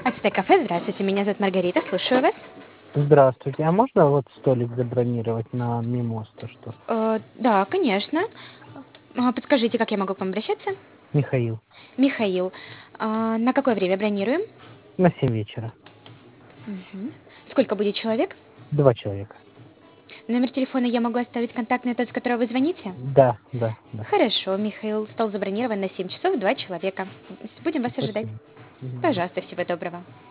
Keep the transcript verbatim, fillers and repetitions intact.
Ацтек кафе, здравствуйте, меня зовут Маргарита, слушаю вас. Здравствуйте. А можно вот столик забронировать на Мимоз, то что? Э, да, конечно. А, Подскажите, как я могу к вам обращаться? Михаил. Михаил. А, на какое время бронируем? На семь вечера. Мгм. Сколько будет человек? Два человека. Номер телефона я могу оставить контактный, тот, с которого вы звоните? Да, да, да. Хорошо, Михаил, стол забронирован на семь часов, два человека. Будем вас ожидать. Спасибо. Мгм. Пожалуйста, всего доброго.